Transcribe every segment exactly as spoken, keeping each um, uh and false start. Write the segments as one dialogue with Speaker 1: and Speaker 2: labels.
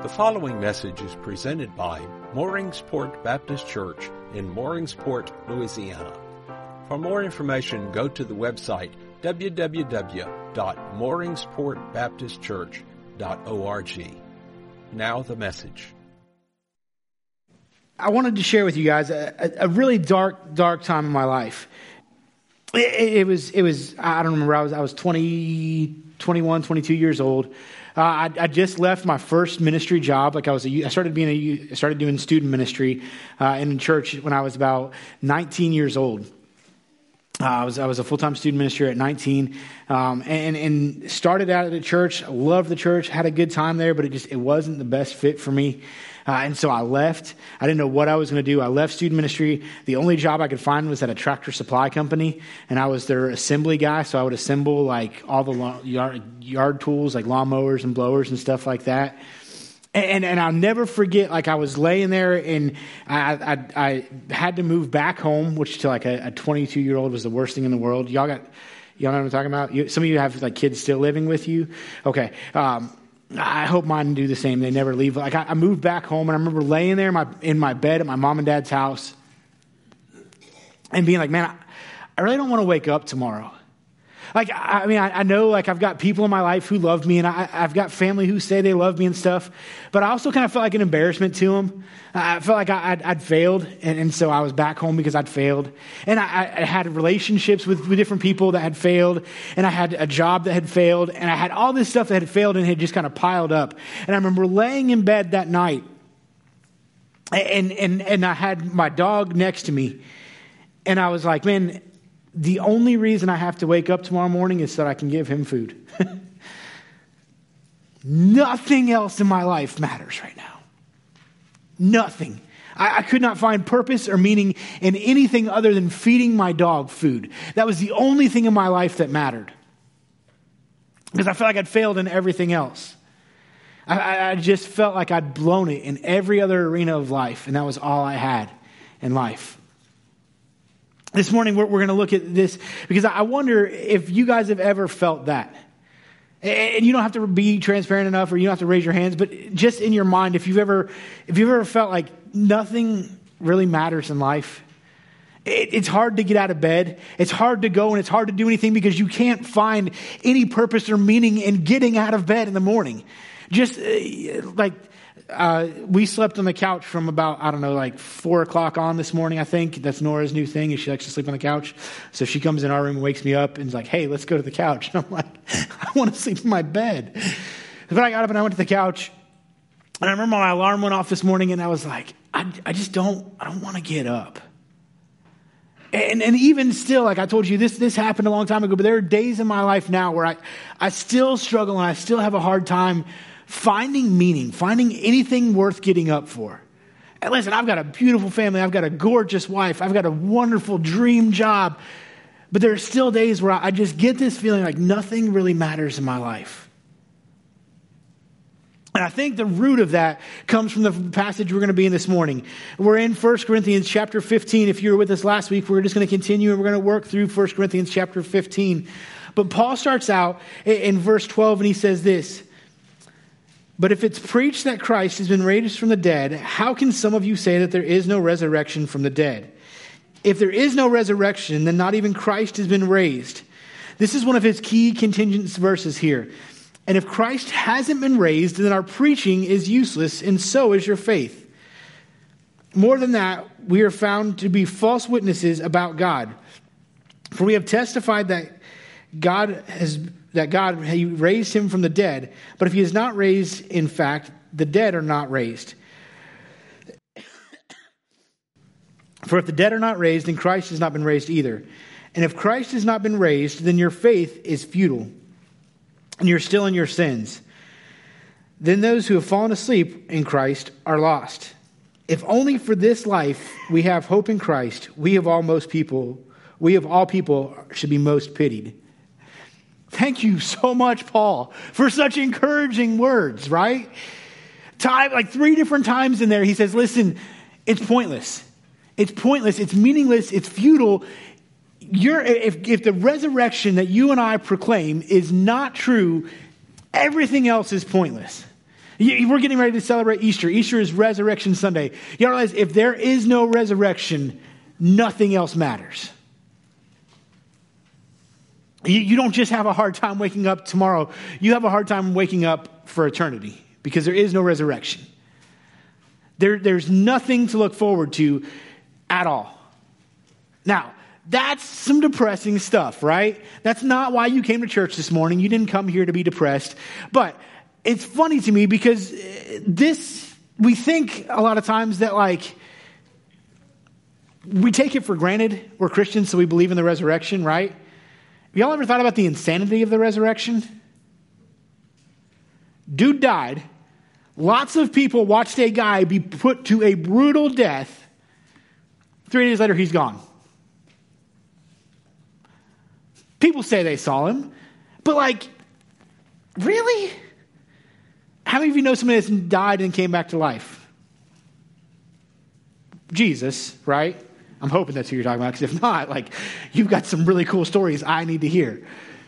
Speaker 1: The following message is presented by Mooringsport Baptist Church in Mooringsport, Louisiana. For more information, go to the website w w w dot mooringsport baptist church dot org. Now the message.
Speaker 2: I wanted to share with you guys a, a really dark, dark time in my life. It, it was, it was, I don't remember, I was, I was twenty, twenty-one, twenty-two years old. Uh, I, I just left my first ministry job. Like I was, a, I started being a, I started doing student ministry uh, in church when I was about nineteen years old. Uh, I was, I was a full-time student minister at nineteen, um, and and started out at the church. I loved the church, had a good time there, but it just it wasn't the best fit for me. Uh, and so I left. I didn't know what I was going to do. I left student ministry. The only job I could find was at a tractor supply company, and I was their assembly guy. So I would assemble like all the lo- yard, yard tools, like lawnmowers and blowers and stuff like that. And, and and I'll never forget, like I was laying there, and I I, I had to move back home, which to like a twenty-two year old was the worst thing in the world. Y'all got, y'all know what I'm talking about? You, some of you have like kids still living with you. Okay. Um, I hope mine do the same. They never leave. Like I, I moved back home, and I remember laying there in my, in my bed at my mom and dad's house and being like, man, I, I really don't want to wake up tomorrow. Like, I, I mean, I, I know like I've got people in my life who love me, and I, I've got family who say they love me and stuff, but I also kind of felt like an embarrassment to them. I felt like I, I'd, I'd failed, and, and so I was back home because I'd failed. And I, I had relationships with, with different people that had failed, and I had a job that had failed, and I had all this stuff that had failed and had just kind of piled up. And I remember laying in bed that night, and and and I had my dog next to me, and I was like, man, the only reason I have to wake up tomorrow morning is so that I can give him food. Nothing else in my life matters right now. Nothing. I, I could not find purpose or meaning in anything other than feeding my dog food. That was the only thing in my life that mattered. Because I felt like I'd failed in everything else. I, I just felt like I'd blown it in every other arena of life, and that was all I had in life. This morning, we're, we're going to look at this because I wonder if you guys have ever felt that. And you don't have to be transparent enough, or you don't have to raise your hands, but just in your mind, if you've ever, if you've ever felt like nothing really matters in life, it, it's hard to get out of bed. It's hard to go, and it's hard to do anything because you can't find any purpose or meaning in getting out of bed in the morning. Just uh, like uh, we slept on the couch from about, I don't know, like four o'clock on this morning, I think. That's Nora's new thing, is she likes to sleep on the couch. So she comes in our room and wakes me up and is like, hey, let's go to the couch. And I'm like, I want to sleep in my bed. But I got up and I went to the couch. And I remember my alarm went off this morning, and I was like, I, I just don't, I don't want to get up. And and even still, like I told you, this this happened a long time ago, but there are days in my life now where I, I still struggle and I still have a hard time finding meaning, finding anything worth getting up for. And listen, I've got a beautiful family. I've got a gorgeous wife. I've got a wonderful dream job. But there are still days where I just get this feeling like nothing really matters in my life. And I think the root of that comes from the passage we're going to be in this morning. We're in First Corinthians chapter fifteen. If you were with us last week, we're just going to continue and we're going to work through First Corinthians chapter fifteen. But Paul starts out in verse twelve and he says this: but if it's preached that Christ has been raised from the dead, how can some of you say that there is no resurrection from the dead? If there is no resurrection, then not even Christ has been raised. This is one of his key contingent verses here. And if Christ hasn't been raised, then our preaching is useless, and so is your faith. More than that, we are found to be false witnesses about God. For we have testified that God has that God he raised him from the dead. But if he is not raised, in fact, the dead are not raised. For if the dead are not raised, then Christ has not been raised either. And if Christ has not been raised, then your faith is futile, and you're still in your sins. Then those who have fallen asleep in Christ are lost. If only for this life we have hope in Christ, we of all most people, we of all people should be most pitied. Thank you so much, Paul, for such encouraging words, right? Time, like three different times in there, he says, listen, it's pointless. It's pointless. It's meaningless. It's futile. You're, if, if the resurrection that you and I proclaim is not true, everything else is pointless. We're getting ready to celebrate Easter. Easter is Resurrection Sunday. You realize if there is no resurrection, nothing else matters. You, you don't just have a hard time waking up tomorrow. You have a hard time waking up for eternity because there is no resurrection. There, there's nothing to look forward to at all. Now, that's some depressing stuff, right? That's not why you came to church this morning. You didn't come here to be depressed. But it's funny to me because this, we think a lot of times that like, we take it for granted. We're Christians, so we believe in the resurrection, right? Have y'all ever thought about the insanity of the resurrection? Dude died. Lots of people watched a guy be put to a brutal death. Three days later, he's gone. People say they saw him, but like, really? How many of you know somebody that's died and came back to life? Jesus, right? I'm hoping that's who you're talking about, because if not, like, you've got some really cool stories I need to hear.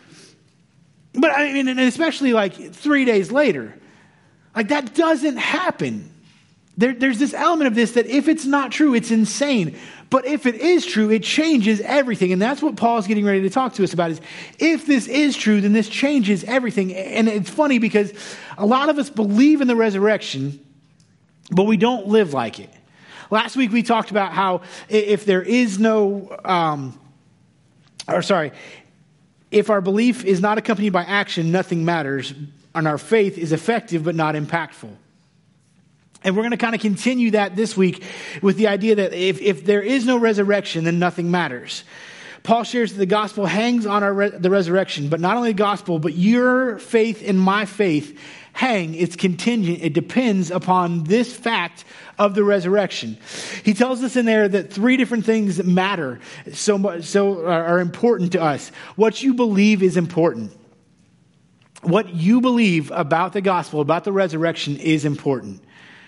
Speaker 2: But I mean, and especially like three days later, like that doesn't happen. There, there's this element of this that if it's not true, it's insane. But if it is true, it changes everything. And that's what Paul's getting ready to talk to us about is if this is true, then this changes everything. And it's funny because a lot of us believe in the resurrection, but we don't live like it. Last week we talked about how if there is no, um, or sorry, if our belief is not accompanied by action, nothing matters. And our faith is effective but not impactful. And we're going to kind of continue that this week with the idea that if, if there is no resurrection, then nothing matters. Paul shares that the gospel hangs on our re- the resurrection, but not only the gospel, but your faith and my faith hang. It's contingent. It depends upon this fact of the resurrection. He tells us in there that three different things matter so much, so are important to us. What you believe is important. What you believe about the gospel, about the resurrection is important.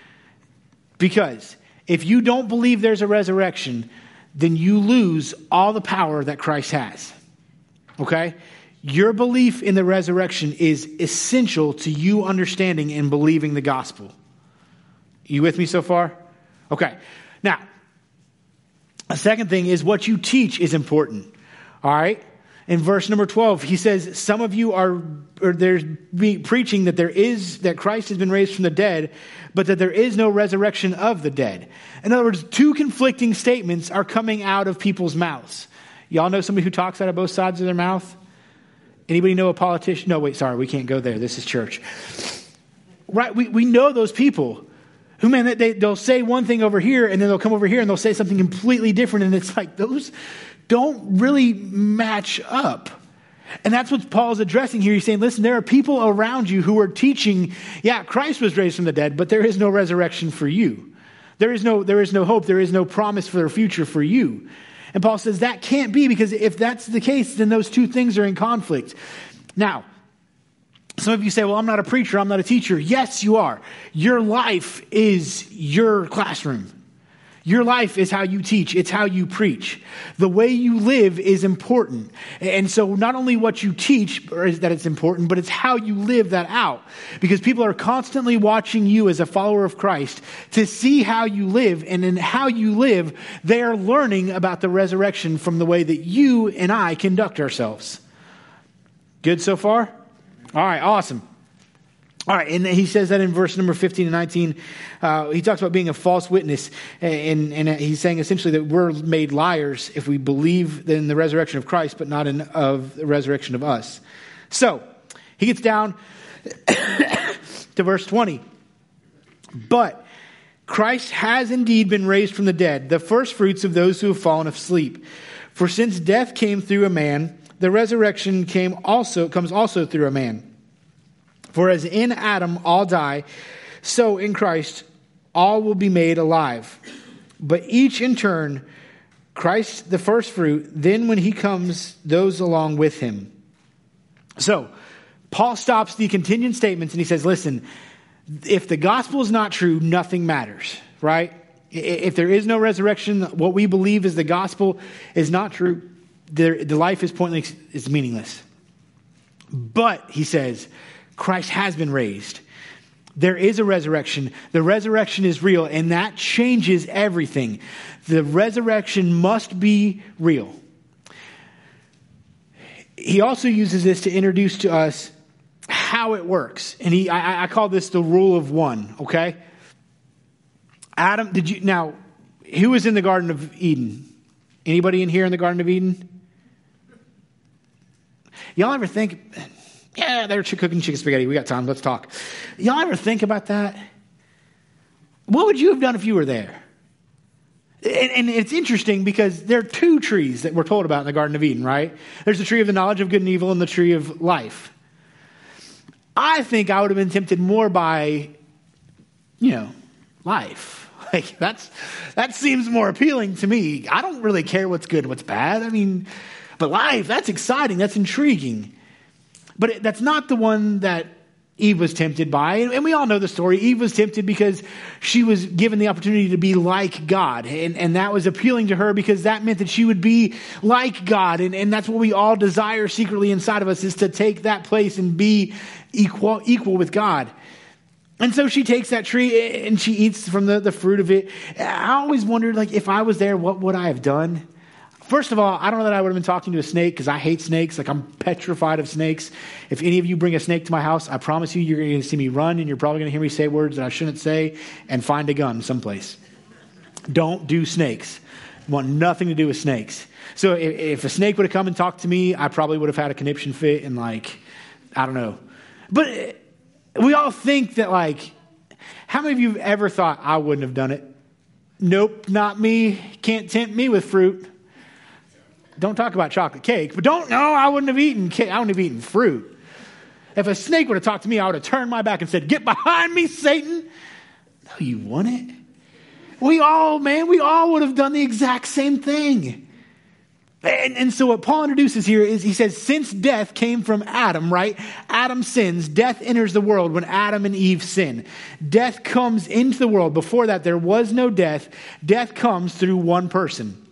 Speaker 2: Because if you don't believe there's a resurrection, then you lose all the power that Christ has. Okay? Your belief in the resurrection is essential to you understanding and believing the gospel. You with me so far? Okay. Now, a second thing is what you teach is important. All right? In verse number twelve, he says, some of you are, or there's be preaching that there is, that Christ has been raised from the dead, but that there is no resurrection of the dead. In other words, two conflicting statements are coming out of people's mouths. Y'all know somebody who talks out of both sides of their mouth? Anybody know a politician? No, wait, sorry, we can't go there. This is church. Right, we, we know those people who, man, they, they'll say one thing over here, and then they'll come over here and they'll say something completely different, and it's like, those don't really match up. And that's what Paul's addressing here. He's saying, listen, there are people around you who are teaching, yeah, Christ was raised from the dead, but there is no resurrection for you. There is no, there is no hope. There is no promise for the future for you. And Paul says that can't be, because if that's the case, then those two things are in conflict. Now, some of you say, well, I'm not a preacher. I'm not a teacher. Yes, you are. Your life is your classroom. Your life is how you teach. It's how you preach. The way you live is important. And so not only what you teach is that it's important, but it's how you live that out. Because people are constantly watching you as a follower of Christ to see how you live. And in how you live, they are learning about the resurrection from the way that you and I conduct ourselves. Good so far? All right, awesome. All right, and he says that in verse number fifteen and nineteen. Uh, he talks about being a false witness, and, and he's saying essentially that we're made liars if we believe in the resurrection of Christ, but not in of the resurrection of us. So he gets down to verse twenty. But Christ has indeed been raised from the dead, the first fruits of those who have fallen asleep. For since death came through a man, the resurrection came also comes also through a man. For as in Adam all die, so in Christ all will be made alive. But each in turn, Christ the first fruit, then when he comes, those along with him. So, Paul stops the contingent statements and he says, listen, if the gospel is not true, nothing matters, right? If there is no resurrection, what we believe is the gospel is not true, the life is pointless, it's meaningless. But, he says, Christ has been raised. There is a resurrection. The resurrection is real, and that changes everything. The resurrection must be real. He also uses this to introduce to us how it works. And he, I, I call this the rule of one, okay? Adam, did you, now, who was in the Garden of Eden? Anybody in here in the Garden of Eden? Y'all ever think, yeah, they're cooking chicken spaghetti. We got time. Let's talk. Y'all ever think about that? What would you have done if you were there? And, and it's interesting because there are two trees that we're told about in the Garden of Eden, right? There's the tree of the knowledge of good and evil and the tree of life. I think I would have been tempted more by, you know, life. Like that's that seems more appealing to me. I don't really care what's good and what's bad. I mean, but life, that's exciting. That's intriguing. But it, that's not the one that Eve was tempted by. And we all know the story. Eve was tempted because she was given the opportunity to be like God. And, and that was appealing to her because that meant that she would be like God. And, and that's what we all desire secretly inside of us, is to take that place and be equal, equal with God. And so she takes that tree and she eats from the, the fruit of it. I always wondered, like, if I was there, what would I have done? First of all, I don't know that I would have been talking to a snake because I hate snakes. Like, I'm petrified of snakes. If any of you bring a snake to my house, I promise you, you're going to see me run and you're probably going to hear me say words that I shouldn't say and find a gun someplace. Don't do snakes. Want nothing to do with snakes. So if, if a snake would have come and talked to me, I probably would have had a conniption fit and, like, I don't know. But we all think that, like, how many of you have ever thought, I wouldn't have done it? Nope, not me. Can't tempt me with fruit. Don't talk about chocolate cake, but don't, no, I wouldn't have eaten cake. I wouldn't have eaten fruit. If a snake would have talked to me, I would have turned my back and said, get behind me, Satan. No, you wouldn't. We all, man, we all would have done the exact same thing. And, and so what Paul introduces here is he says, since death came from Adam, right? Adam sins. Death enters the world when Adam and Eve sin. Death comes into the world. Before that, there was no death. Death comes through one person.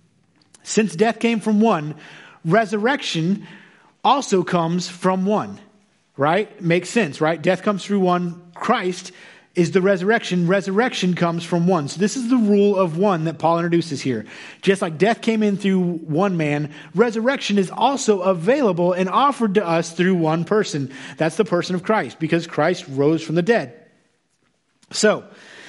Speaker 2: Since death came from one, resurrection also comes from one, right? Makes sense, right? Death comes through one. Christ is the resurrection. Resurrection comes from one. So this is the rule of one that Paul introduces here. Just like death came in through one man, resurrection is also available and offered to us through one person. That's the person of Christ, because Christ rose from the dead. So,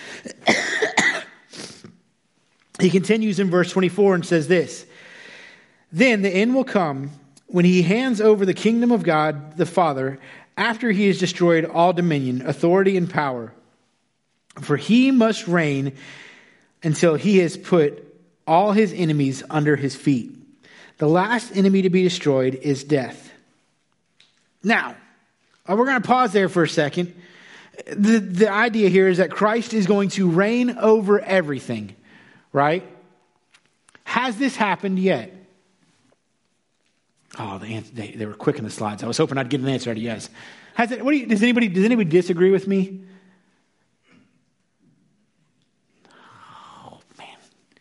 Speaker 2: he continues in verse twenty-four and says this, then the end will come when he hands over the kingdom of God the Father after he has destroyed all dominion, authority, and power. For he must reign until he has put all his enemies under his feet. The last enemy to be destroyed is death. Now, we're going to pause there for a second. The, the idea here is that Christ is going to reign over everything, right? Has this happened yet? Oh, the answer, they, they were quick in the slides. I was hoping I'd get an answer out of yes. Has it, what do you, does anybody does anybody disagree with me? Oh man.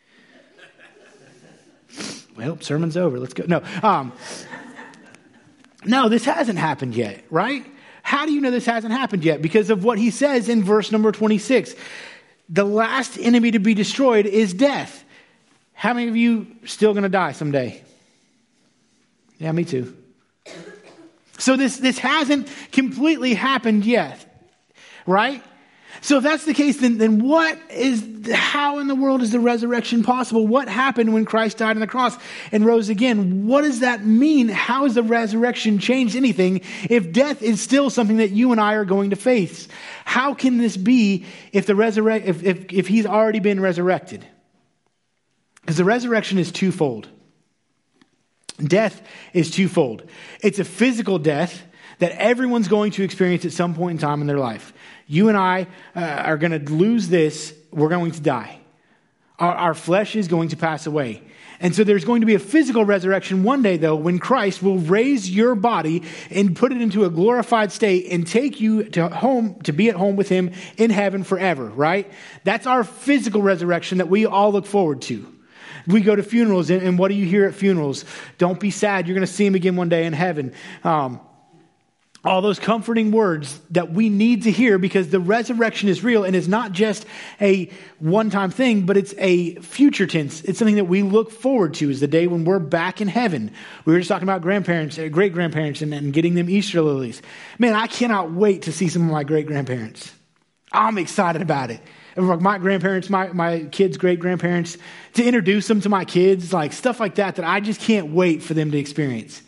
Speaker 2: Well, sermon's over. Let's go. No, um, no, this hasn't happened yet, right? How do you know this hasn't happened yet? Because of what he says in verse number twenty-six. The last enemy to be destroyed is death. How many of you still going to die someday? Yeah, me too. So this, this hasn't completely happened yet, right? So if that's the case, then, then what is, how in the world is the resurrection possible? What happened when Christ died on the cross and rose again? What does that mean? How has the resurrection changed anything if death is still something that you and I are going to face? How can this be if the resurrect, if, if, if he's already been resurrected? Because the resurrection is twofold. Death is twofold. It's a physical death that everyone's going to experience at some point in time in their life. You and I uh, are going to lose this. We're going to die. Our, our flesh is going to pass away. And so there's going to be a physical resurrection one day, though, when Christ will raise your body and put it into a glorified state and take you to home, to be at home with him in heaven forever, right? That's our physical resurrection that we all look forward to. We go to funerals, and, and what do you hear at funerals? Don't be sad. You're going to see him again one day in heaven. Um, all those comforting words that we need to hear, because the resurrection is real and is not just a one-time thing, but it's a future tense. It's something that we look forward to, is the day when we're back in heaven. We were just talking about grandparents, great-grandparents, and, and getting them Easter lilies. Man, I cannot wait to see some of my great-grandparents. I'm excited about it. My grandparents, my, my kids' great-grandparents, to introduce them to my kids, like stuff like that, that I just can't wait for them to experience.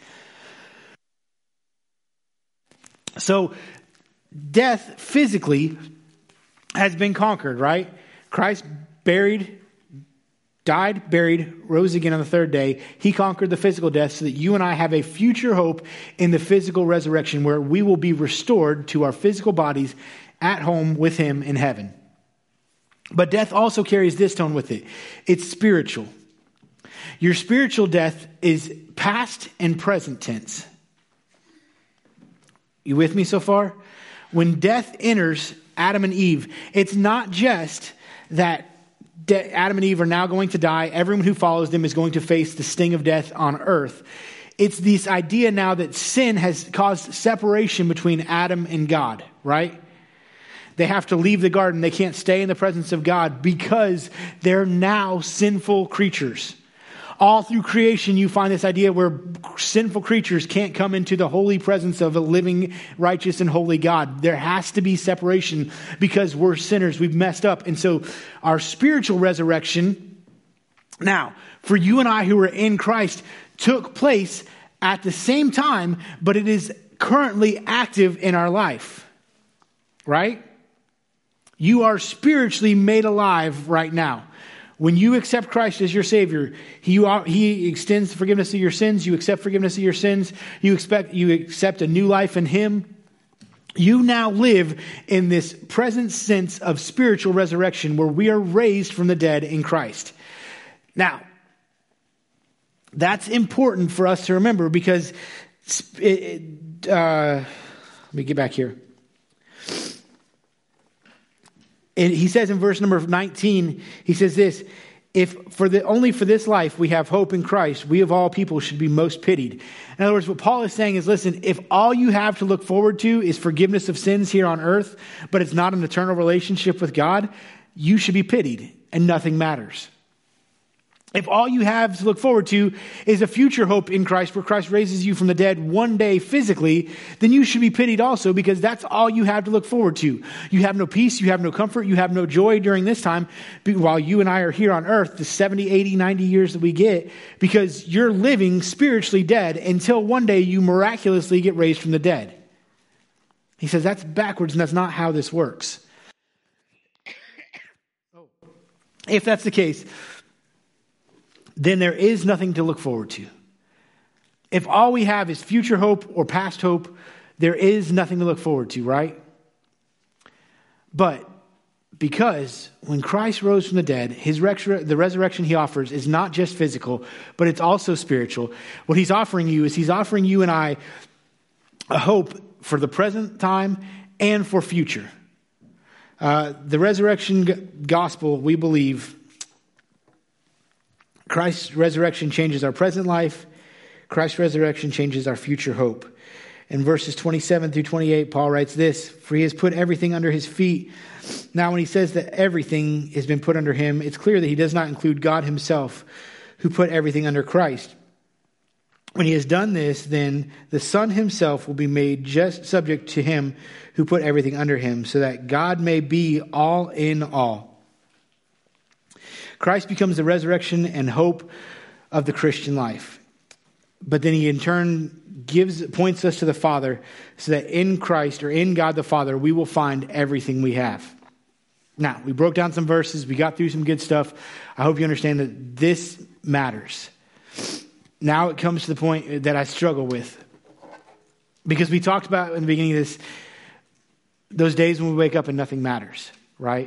Speaker 2: So death physically has been conquered, right? Christ buried, died, buried, rose again on the third day. He conquered the physical death so that you and I have a future hope in the physical resurrection, where we will be restored to our physical bodies at home with him in heaven. But death also carries this tone with it. It's spiritual. Your spiritual death is past and present tense. You with me so far? When death enters Adam and Eve, it's not just that de- Adam and Eve are now going to die. Everyone who follows them is going to face the sting of death on earth. It's this idea now that sin has caused separation between Adam and God, right? They have to leave the garden. They can't stay in the presence of God because they're now sinful creatures. All through creation, you find this idea where sinful creatures can't come into the holy presence of a living, righteous, and holy God. There has to be separation because we're sinners. We've messed up. And so our spiritual resurrection, now, for you and I who are in Christ, took place at the same time, but it is currently active in our life. Right? You are spiritually made alive right now. When you accept Christ as your Savior, he, he extends the forgiveness of your sins. You accept forgiveness of your sins. You expect you accept a new life in him. You now live in this present sense of spiritual resurrection, where we are raised from the dead in Christ. Now, that's important for us to remember, because it, uh, let me get back here. And he says in verse number nineteen, he says this: if for the only for this life we have hope in Christ, we of all people should be most pitied. In other words, what Paul is saying is, listen, if all you have to look forward to is forgiveness of sins here on earth, but it's not an eternal relationship with God, you should be pitied and nothing matters. If all you have to look forward to is a future hope in Christ, where Christ raises you from the dead one day physically, then you should be pitied also, because that's all you have to look forward to. You have no peace, you have no comfort, you have no joy during this time, while you and I are here on earth, the seventy, eighty, ninety years that we get, because you're living spiritually dead until one day you miraculously get raised from the dead. He says that's backwards, and that's not how this works. If that's the case, then there is nothing to look forward to. If all we have is future hope or past hope, there is nothing to look forward to, right? But because when Christ rose from the dead, his resur- the resurrection he offers is not just physical, but it's also spiritual. What he's offering you is he's offering you and I a hope for the present time and for future. Uh, the resurrection g- gospel, we believe, Christ's resurrection changes our present life. Christ's resurrection changes our future hope. In verses twenty-seven through twenty-eight, Paul writes this: for he has put everything under his feet. Now, when he says that everything has been put under him, it's clear that he does not include God himself, who put everything under Christ. When he has done this, then the Son himself will be made just subject to him who put everything under him, so that God may be all in all. Christ becomes the resurrection and hope of the Christian life. But then he in turn gives, points us to the Father, so that in Christ, or in God the Father, we will find everything we have. Now, we broke down some verses. We got through some good stuff. I hope you understand that this matters. Now it comes to the point that I struggle with. Because we talked about in the beginning of this, those days when we wake up and nothing matters, right?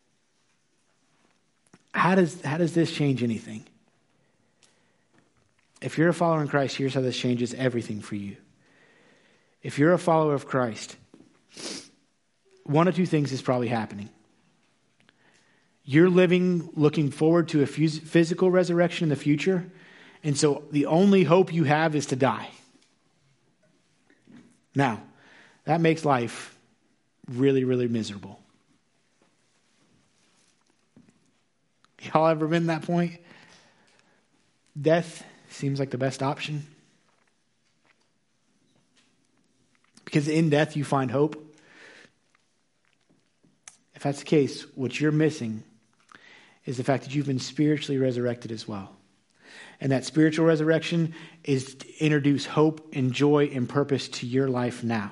Speaker 2: How does, how does this change anything? If you're a follower in Christ, here's how this changes everything for you. If you're a follower of Christ, one of two things is probably happening. You're living looking forward to a physical resurrection in the future, and so the only hope you have is to die. Now, that makes life really, really miserable. Y'all ever been at that point? Death seems like the best option. Because in death you find hope. If that's the case, what you're missing is the fact that you've been spiritually resurrected as well. And that spiritual resurrection is to introduce hope and joy and purpose to your life now.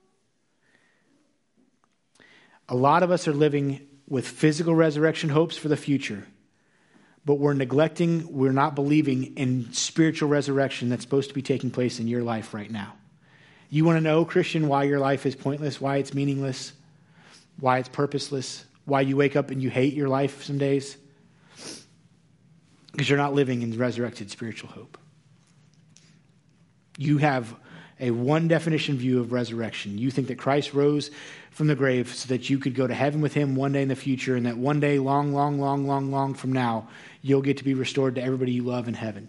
Speaker 2: A lot of us are living with physical resurrection hopes for the future, but we're neglecting, we're not believing in spiritual resurrection that's supposed to be taking place in your life right now. You want to know, Christian, why your life is pointless, why it's meaningless, why it's purposeless, why you wake up and you hate your life some days? Because you're not living in resurrected spiritual hope. You have a one definition view of resurrection. You think that Christ rose from the grave so that you could go to heaven with him one day in the future, and that one day, long, long, long, long, long from now, you'll get to be restored to everybody you love in heaven.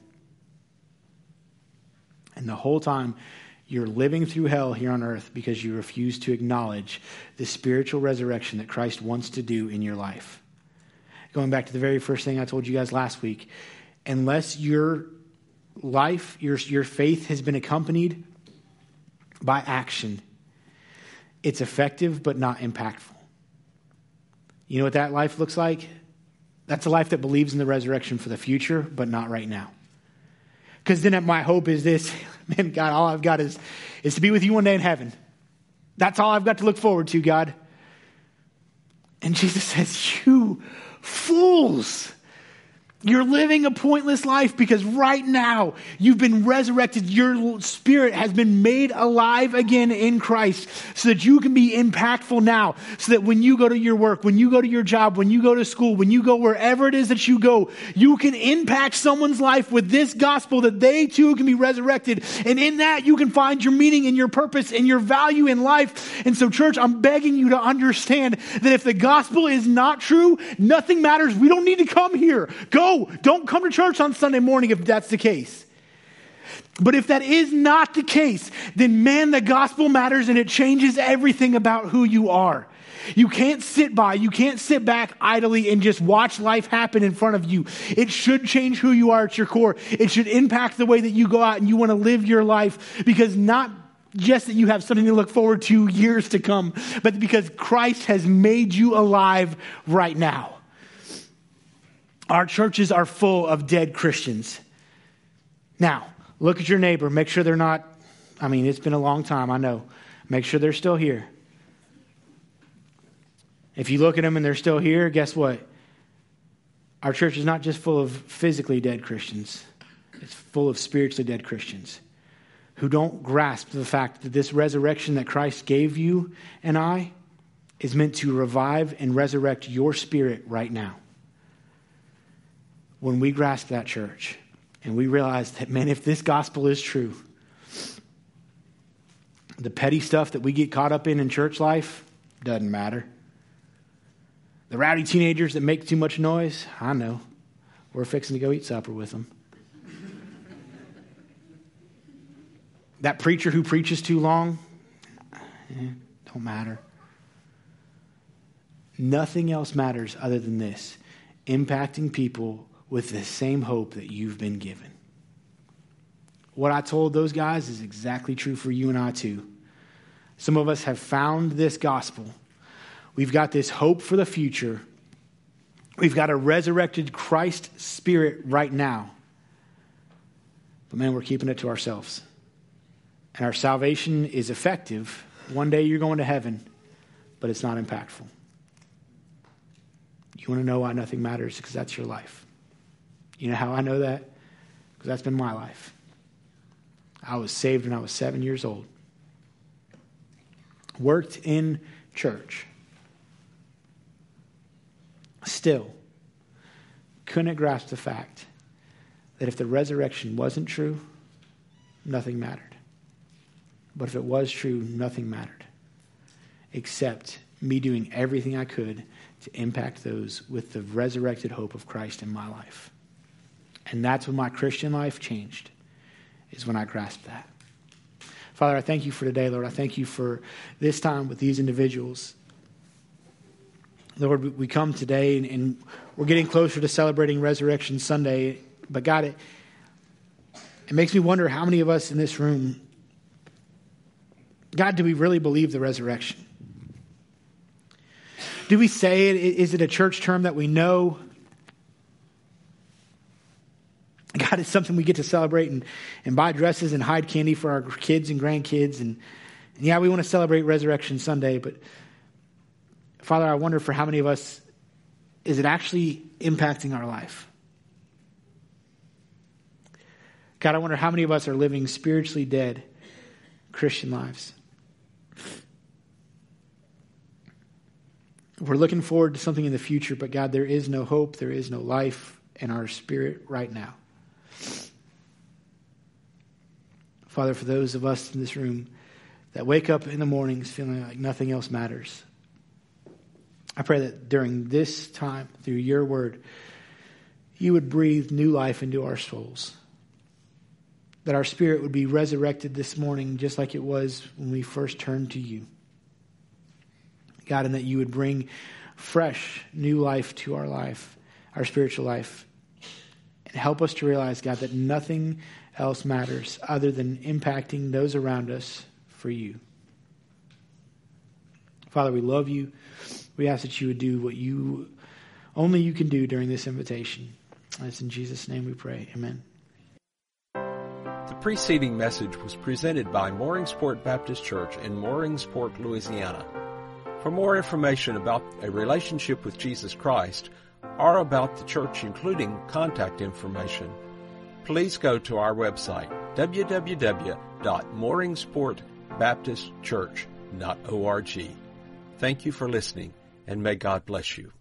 Speaker 2: And the whole time, you're living through hell here on earth because you refuse to acknowledge the spiritual resurrection that Christ wants to do in your life. Going back to the very first thing I told you guys last week, unless your life, your, your faith has been accompanied by action, it's effective but not impactful. You know what that life looks like? That's a life that believes in the resurrection for the future, but not right now. Because then my hope is this, man, God, all I've got is, is to be with you one day in heaven. That's all I've got to look forward to, God. And Jesus says, you fools. You're living a pointless life because right now you've been resurrected. Your spirit has been made alive again in Christ so that you can be impactful now. So that when you go to your work, when you go to your job, when you go to school, when you go wherever it is that you go, you can impact someone's life with this gospel that they too can be resurrected. And in that you can find your meaning and your purpose and your value in life. And so church, I'm begging you to understand that if the gospel is not true, nothing matters. We don't need to come here. Go. Don't come to church on Sunday morning if that's the case. But if that is not the case, then man, the gospel matters and it changes everything about who you are. You can't sit by, you can't sit back idly and just watch life happen in front of you. It should change who you are at your core. It should impact the way that you go out and you want to live your life, because not just that you have something to look forward to years to come, but because Christ has made you alive right now. Our churches are full of dead Christians. Now, look at your neighbor. Make sure they're not, I mean, it's been a long time, I know. Make sure they're still here. If you look at them and they're still here, guess what? Our church is not just full of physically dead Christians. It's full of spiritually dead Christians who don't grasp the fact that this resurrection that Christ gave you and I is meant to revive and resurrect your spirit right now. When we grasp that, church, and we realize that, man, if this gospel is true, the petty stuff that we get caught up in in church life doesn't matter. The rowdy teenagers that make too much noise, I know. We're fixing to go eat supper with them. That preacher who preaches too long, eh, don't matter. Nothing else matters other than this, impacting people with the same hope that you've been given. What I told those guys is exactly true for you and I too. Some of us have found this gospel. We've got this hope for the future. We've got a resurrected Christ spirit right now. But man, we're keeping it to ourselves. And our salvation is effective. One day you're going to heaven, but it's not impactful. You want to know why nothing matters? Because that's your life. You know how I know that? Because that's been my life. I was saved when I was seven years old. Worked in church. Still, couldn't grasp the fact that if the resurrection wasn't true, nothing mattered. But if it was true, nothing mattered. Except me doing everything I could to impact those with the resurrected hope of Christ in my life. And that's when my Christian life changed, is when I grasped that. Father, I thank you for today, Lord. I thank you for this time with these individuals. Lord, we come today and, and we're getting closer to celebrating Resurrection Sunday. But God, it, it makes me wonder how many of us in this room, God, do we really believe the resurrection? Do we say it? Is it a church term that we know? God, it's something we get to celebrate and, and buy dresses and hide candy for our kids and grandkids. And, and yeah, we want to celebrate Resurrection Sunday, but Father, I wonder for how many of us is it actually impacting our life? God, I wonder how many of us are living spiritually dead Christian lives. We're looking forward to something in the future, but God, there is no hope, there is no life in our spirit right now. Father, for those of us in this room that wake up in the mornings feeling like nothing else matters, I pray that during this time, through your word, you would breathe new life into our souls. That our spirit would be resurrected this morning just like it was when we first turned to you. God, and that you would bring fresh, new life to our life, our spiritual life. And help us to realize, God, that nothing else matters other than impacting those around us for you. Father, we love you. We ask that you would do what you only you can do during this invitation. It's in Jesus' name we pray. Amen.
Speaker 1: The preceding message was presented by Mooringsport Baptist Church in Mooringsport, Louisiana. For more information about a relationship with Jesus Christ or about the church, including contact information, please go to our website, w w w dot mooringsport baptist church dot org. Thank you for listening, and may God bless you.